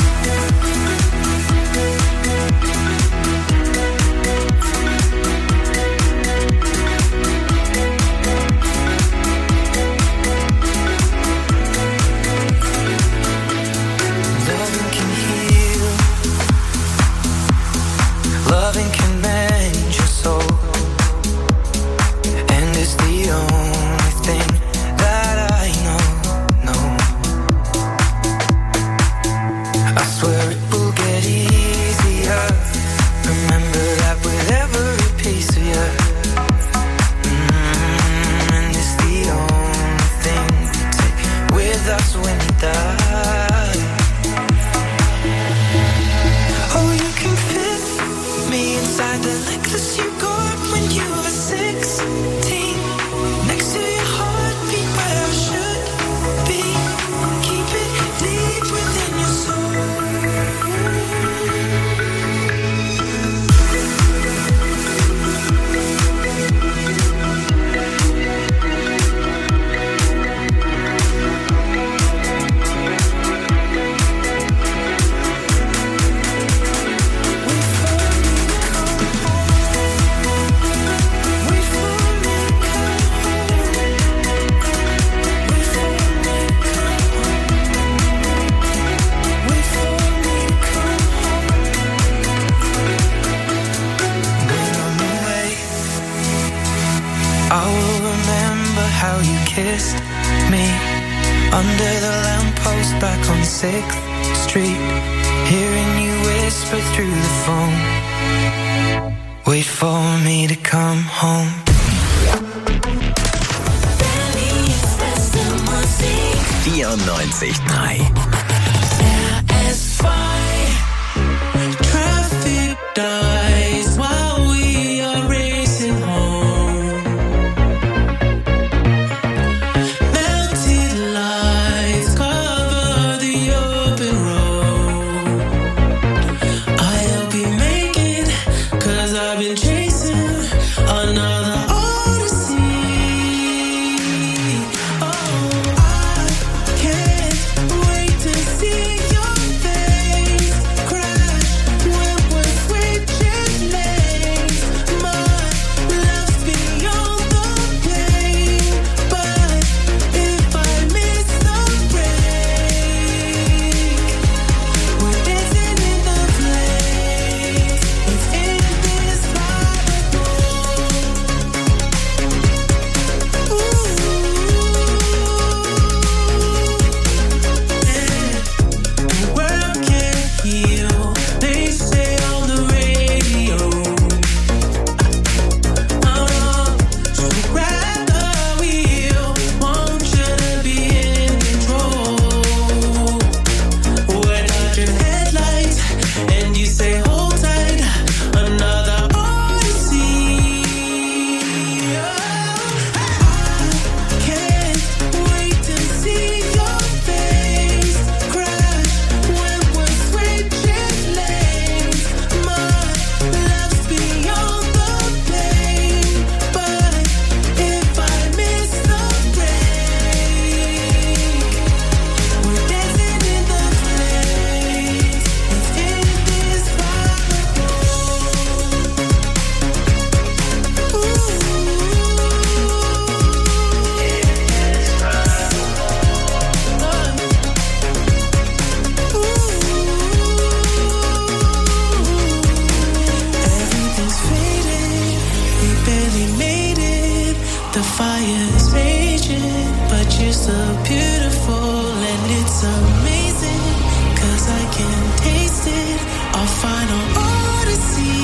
Loving can heal, loving can mend your soul, and it's the only thing that I know. I swear it will get easier. Remember that with every piece of you. And it's the only thing we take with us when we die. Oh, you can fit me inside the necklace you got when you were 16. Next to your heartbeat where I should be. Keep it deep within your soul. I will remember how you kissed me under the lamppost back on 6th Street, hearing you whisper through the phone. Wait for me to come home. 94.3 Traffic dies while we are racing home. Melted lights cover the open road. I'll be making, 'cause I've been chasing another odyssey. Oh, I can't wait to can taste it. Our final odyssey.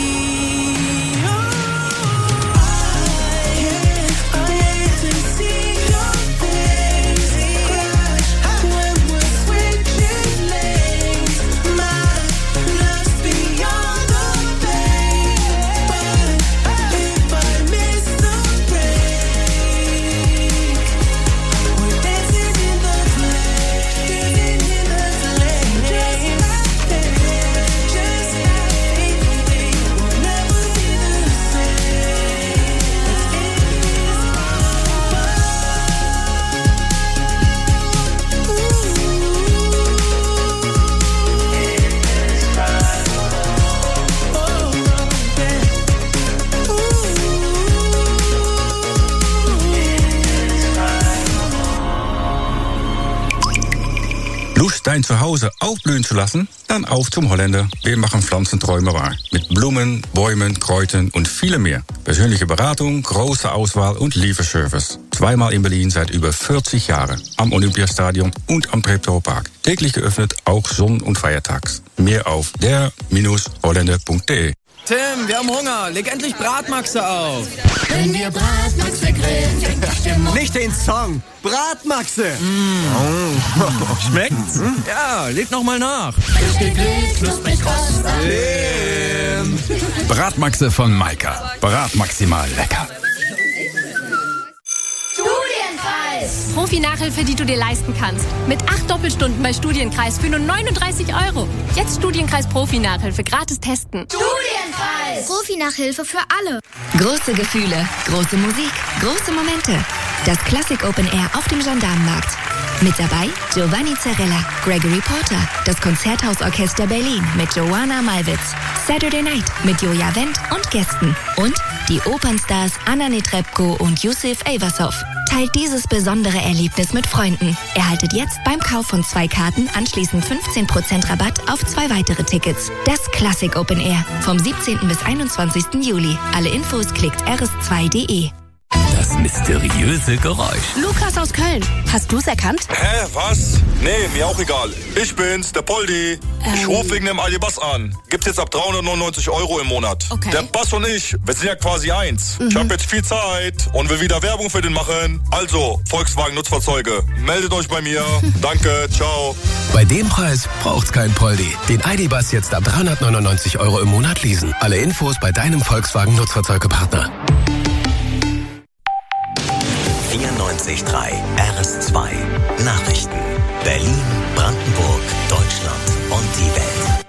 Lust, dein Zuhause aufblühen zu lassen? Dann auf zum Holländer. Wir machen Pflanzenträume wahr. Mit Blumen, Bäumen, Kräutern und vielem mehr. Persönliche Beratung, große Auswahl und Lieferservice. Zweimal in Berlin seit über 40 Jahren. Am Olympiastadion und am Treptower-Park. Täglich geöffnet, auch Sonn- und Feiertags. Mehr auf der-holländer.de. Tim, wir haben Hunger. Leg endlich Bratmaxe auf. Wenn wir Bratmaxe grillen, fängt die Stimmung. Nicht den Song. Bratmaxe. Schmeckt's? Ja, leg noch mal nach. Frisch gegrillt, knusprig kross. Bratmaxe von Maika. Brat maximal lecker. Studienkreis. Profi-Nachhilfe, die du dir leisten kannst. Mit 8 Doppelstunden bei Studienkreis für nur 39 €. Jetzt Studienkreis Profi-Nachhilfe gratis testen. Studienkreis. Profi-Nachhilfe für alle. Große Gefühle, große Musik, große Momente. Das Classic Open Air auf dem Gendarmenmarkt. Mit dabei Giovanni Zarella, Gregory Porter, das Konzerthausorchester Berlin mit Joanna Malwitz, Saturday Night mit Joja Wendt und Gästen und die Opernstars Anna Netrebko und Yusuf Ayvasow. Teilt dieses besondere Erlebnis mit Freunden. Erhaltet jetzt beim Kauf von 2 Karten anschließend 15% Rabatt auf 2 weitere Tickets. Das Classic Open Air vom 17. bis 21. Juli. Alle Infos klickt rs2.de. Das mysteriöse Geräusch. Lukas aus Köln. Hast du's erkannt? Hä, was? Nee, mir auch egal. Ich bin's, der Poldi. Ich rufe wegen dem ID-Bus an. Gibt's jetzt ab 399 € im Monat. Okay. Der Bus und ich, wir sind ja quasi eins. Ich habe jetzt viel Zeit und will wieder Werbung für den machen. Also, Volkswagen Nutzfahrzeuge, meldet euch bei mir. Danke, ciao. Bei dem Preis braucht's kein Poldi. Den ID-Bus jetzt ab 399 € im Monat leasen. Alle Infos bei deinem Volkswagen Nutzfahrzeugepartner. 94.3 RS2 Nachrichten. Berlin, Brandenburg, Deutschland und die Welt.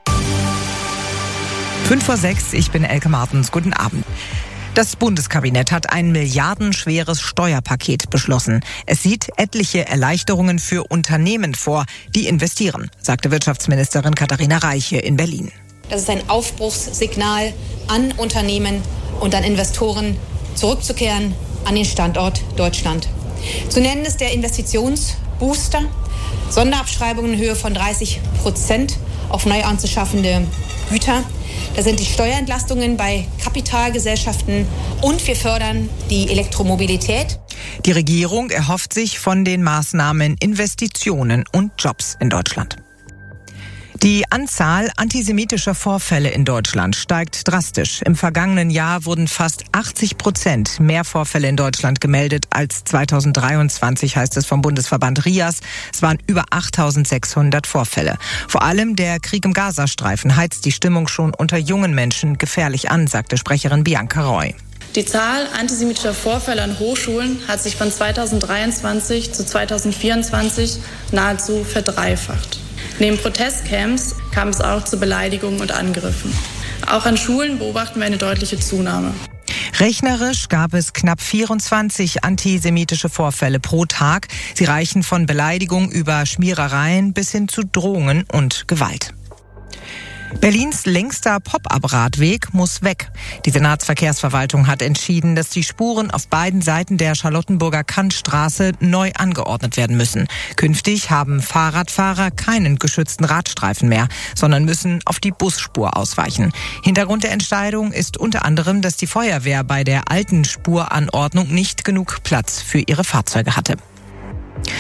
5:06 ich bin Elke Martens. Guten Abend. Das Bundeskabinett hat ein milliardenschweres Steuerpaket beschlossen. Es sieht etliche Erleichterungen für Unternehmen vor, die investieren, sagte Wirtschaftsministerin Katharina Reiche in Berlin. Das ist ein Aufbruchssignal an Unternehmen und an Investoren, zurückzukehren an den Standort Deutschland. Zu nennen ist der Investitionsbooster, Sonderabschreibungen in Höhe von 30% auf neu anzuschaffende Güter. Da sind die Steuerentlastungen bei Kapitalgesellschaften und wir fördern die Elektromobilität. Die Regierung erhofft sich von den Maßnahmen Investitionen und Jobs in Deutschland. Die Anzahl antisemitischer Vorfälle in Deutschland steigt drastisch. Im vergangenen Jahr wurden fast 80% mehr Vorfälle in Deutschland gemeldet als 2023, heißt es vom Bundesverband RIAS. Es waren über 8.600 Vorfälle. Vor allem der Krieg im Gazastreifen heizt die Stimmung schon unter jungen Menschen gefährlich an, sagte Sprecherin Bianca Roy. Die Zahl antisemitischer Vorfälle an Hochschulen hat sich von 2023 zu 2024 nahezu verdreifacht. Neben Protestcamps kam es auch zu Beleidigungen und Angriffen. Auch an Schulen beobachten wir eine deutliche Zunahme. Rechnerisch gab es knapp 24 antisemitische Vorfälle pro Tag. Sie reichen von Beleidigung über Schmierereien bis hin zu Drohungen und Gewalt. Berlins längster Pop-up-Radweg muss weg. Die Senatsverkehrsverwaltung hat entschieden, dass die Spuren auf beiden Seiten der Charlottenburger Kantstraße neu angeordnet werden müssen. Künftig haben Fahrradfahrer keinen geschützten Radstreifen mehr, sondern müssen auf die Busspur ausweichen. Hintergrund der Entscheidung ist unter anderem, dass die Feuerwehr bei der alten Spuranordnung nicht genug Platz für ihre Fahrzeuge hatte.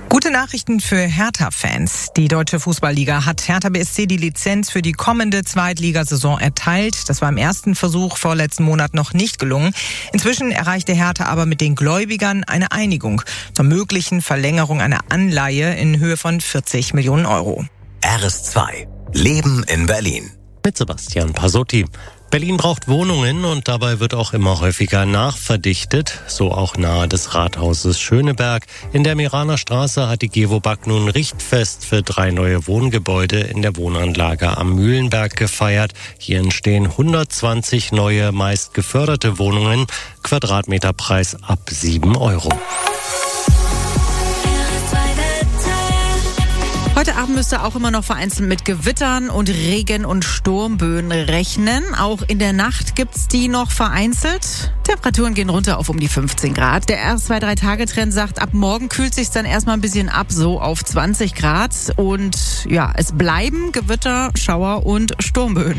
Gute Nachrichten für Hertha-Fans. Die Deutsche Fußballliga hat Hertha BSC die Lizenz für die kommende Zweitligasaison erteilt. Das war im ersten Versuch vorletzten Monat noch nicht gelungen. Inzwischen erreichte Hertha aber mit den Gläubigern eine Einigung zur möglichen Verlängerung einer Anleihe in Höhe von 40 Millionen Euro. RS2. Leben in Berlin. Mit Sebastian Pasotti. Berlin braucht Wohnungen und dabei wird auch immer häufiger nachverdichtet, so auch nahe des Rathauses Schöneberg. In der Meraner Straße hat die Gewobag nun Richtfest für 3 neue Wohngebäude in der Wohnanlage am Mühlenberg gefeiert. Hier entstehen 120 neue, meist geförderte Wohnungen, Quadratmeterpreis ab 7 Euro. Heute Abend müsst ihr auch immer noch vereinzelt mit Gewittern und Regen- und Sturmböen rechnen. Auch in der Nacht gibt's die noch vereinzelt. Temperaturen gehen runter auf um die 15 Grad. Der RS2-3-Tage-Trend sagt, ab morgen kühlt sich's dann erstmal ein bisschen ab, so auf 20 Grad. Und ja, es bleiben Gewitter, Schauer und Sturmböen.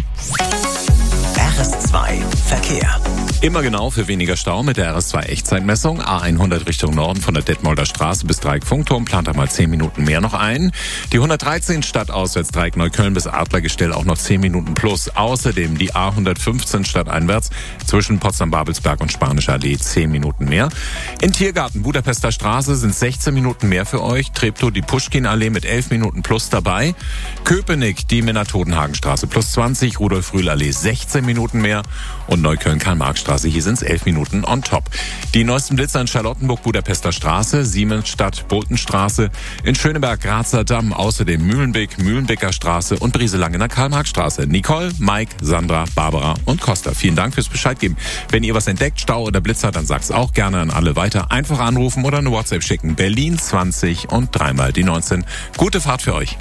RS2 Verkehr. Immer genau für weniger Stau mit der RS2-Echtzeitmessung. A100 Richtung Norden von der Detmolder Straße bis Dreieck-Funkturm plant einmal 10 Minuten mehr noch ein. Die 113 stadtauswärts Dreieck Neukölln bis Adlergestell auch noch 10 Minuten plus. Außerdem die A115 stadteinwärts zwischen Potsdam-Babelsberg und Spanische Allee 10 Minuten mehr. In Tiergarten Budapester Straße sind 16 Minuten mehr für euch. Treptow die Puschkin-Allee mit 11 Minuten plus dabei. Köpenick die Minna-Totenhagen-Straße plus 20. Rudolf-Rühl-Allee 16 Minuten mehr. Und Neukölln-Karl-Marx-Straße, hier sind es 11 Minuten on top. Die neuesten Blitzer in Charlottenburg Budapester Straße, Siemensstadt Boltenstraße, in Schöneberg Grazer Damm, außerdem Mühlenbeek, Mühlenbecker Straße und Brieselangener Karl-Marx-Straße. Nicole, Mike, Sandra, Barbara und Costa. Vielen Dank fürs Bescheid geben. Wenn ihr was entdeckt, Stau oder Blitzer, dann sagt's auch gerne an alle weiter. Einfach anrufen oder eine WhatsApp schicken. Berlin 20 und dreimal die 19. Gute Fahrt für euch.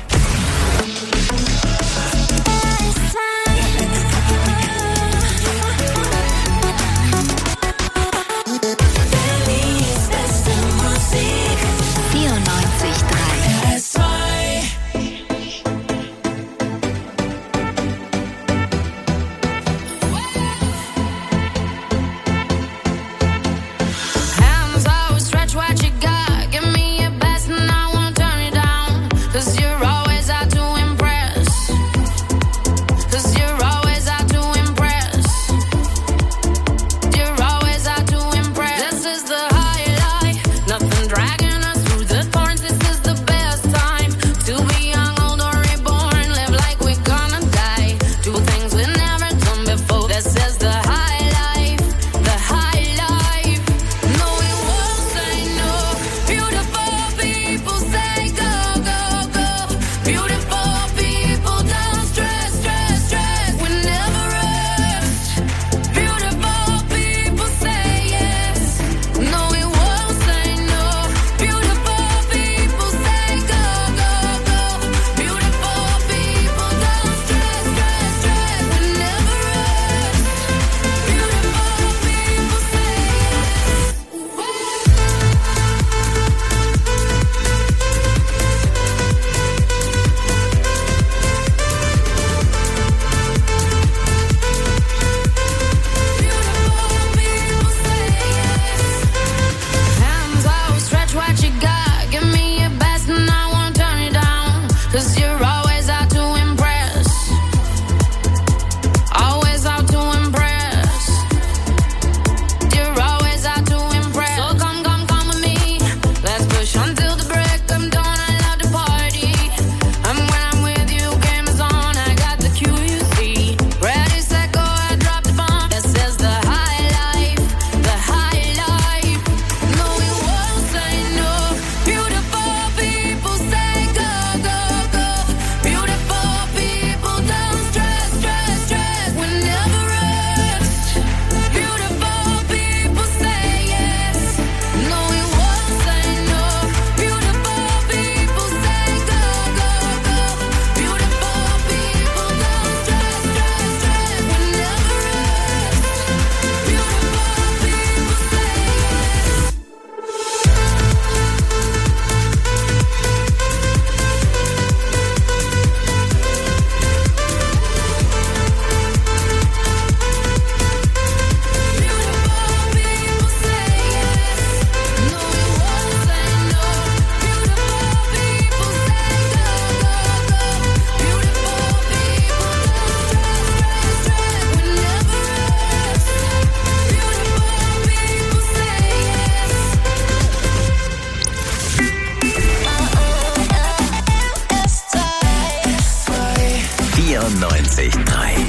94.3.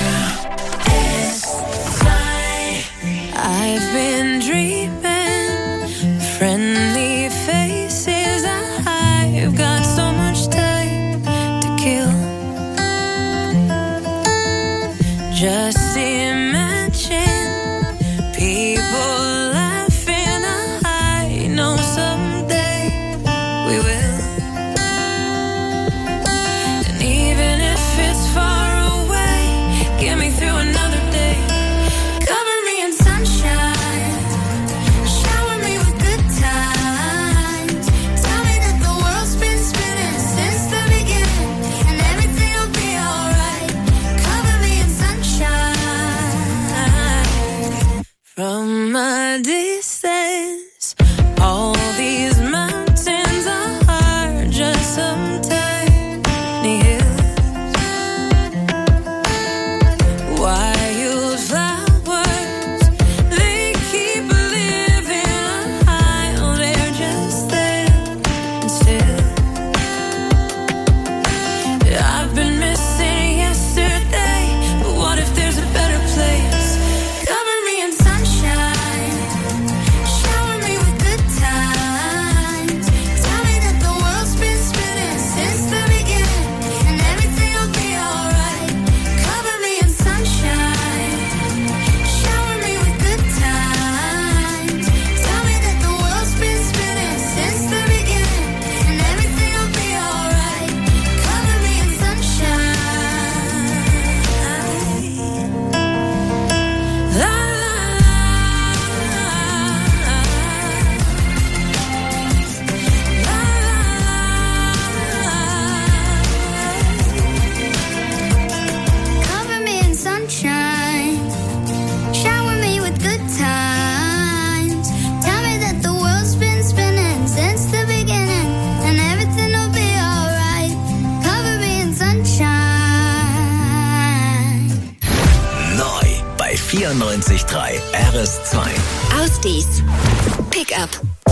I've been dreaming, friendly faces. I've got so much time to kill. Just imagine people laughing. I know someday we will. And even if it's far away, get me through another day. Cover me in sunshine, shower me with good times. Tell me that the world's been spinning since the beginning, and everything will be alright. Cover me in sunshine. From a distance, all these mountains are just some tiny hills. Wildflowers, they keep living high. Oh, they're just there and still. I've been missing yesterday, but what if there's a better place? Cover me in sunshine, shower me with good times. Tell me that the world's been spinning since the beginning, and everything will be alright. Cover me in sunshine, shower me with good times. Tell me that the world's been spinning since the beginning, and everything will be alright. Cover me in sunshine. La la Cover me in sunshine, shower me with good times. Tell me that the world's been spinning since the beginning, and everything will be alright. Cover me in sunshine. Neu bei 94.3 RS2. Ausdies. Pickup.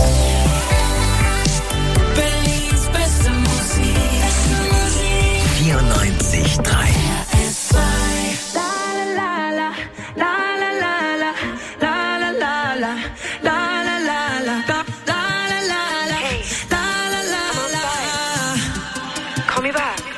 Berlins beste Musik. 94.3. Call me back.